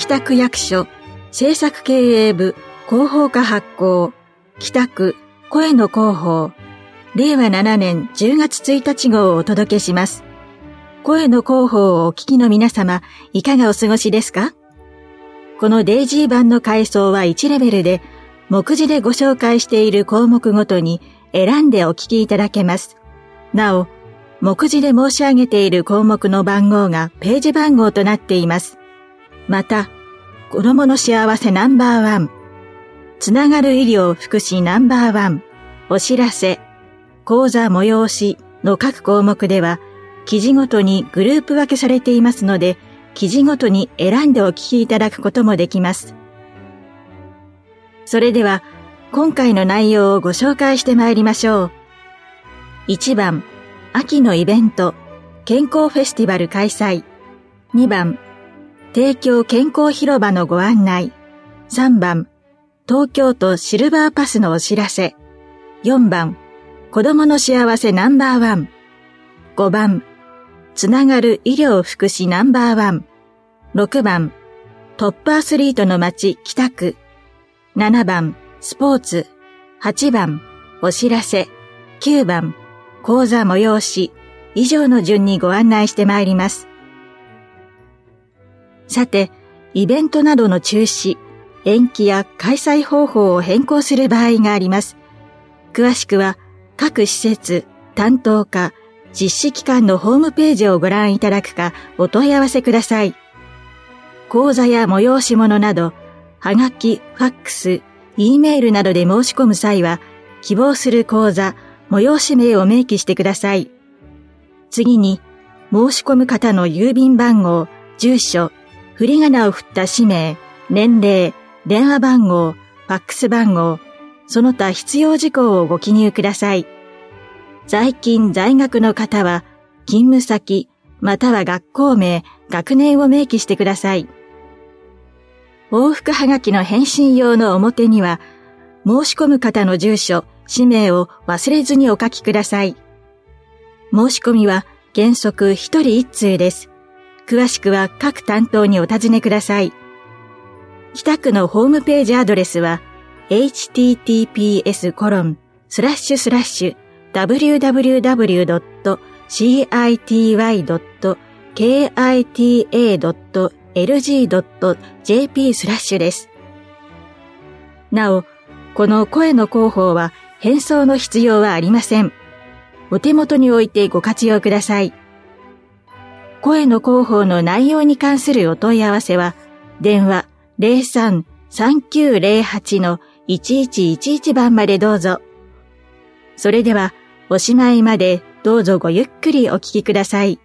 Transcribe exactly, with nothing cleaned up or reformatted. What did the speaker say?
北区役所政策経営部広報課発行北区声の広報れいわななねんじゅうがつついたち号をお届けします。声の広報をお聞きの皆様、いかがお過ごしですか？このデイジー版の階層はいちレベルで、目次でご紹介している項目ごとに選んでお聞きいただけます。なお、目次で申し上げている項目の番号がページ番号となっています。また、子どもの幸せナンバーワン、つながる医療福祉ナンバーワン、お知らせ、講座催しの各項目では、記事ごとにグループ分けされていますので、記事ごとに選んでお聞きいただくこともできます。それでは、今回の内容をご紹介してまいりましょう。いちばん、秋のイベント、健康フェスティバル開催。にばん、帝京健康広場のご案内。さんばん、東京都シルバーパスのお知らせ。よんばん、子どもの幸せナンバーワン。ごばん、つながる医療福祉ナンバーワン。ろくばん、トップアスリートの街北区。ななばん、スポーツ。はちばん、お知らせ。きゅうばん、講座催し。以上の順にご案内してまいります。さて、イベントなどの中止、延期や開催方法を変更する場合があります。詳しくは、各施設、担当課、実施機関のホームページをご覧いただくかお問い合わせください。講座や催し物など、はがき、ファックス、Eメールなどで申し込む際は、希望する講座、催し名を明記してください。次に、申し込む方の郵便番号、住所、振り仮名を振った氏名、年齢、電話番号、ファックス番号、その他必要事項をご記入ください。在勤在学の方は、勤務先、または学校名、学年を明記してください。往復はがきの返信用の表には、申し込む方の住所、氏名を忘れずにお書きください。申し込みは原則ひとりいっつうです。詳しくは各担当にお尋ねください。北区のホームページアドレスは エイチティーティーピーエスコロンスラッシュスラッシュダブリューダブリューダブリュードットシーアイティーワイドットケーアイティーエードットエルジードットジェーピー スラッシュです。なお、この声の広報は返送の必要はありません。お手元に置いてご活用ください。声の広報の内容に関するお問い合わせは、電話 ゼロさん さんきゅうゼロはち のいちいちいちいち 番までどうぞ。それでは、おしまいまでどうぞごゆっくりお聞きください。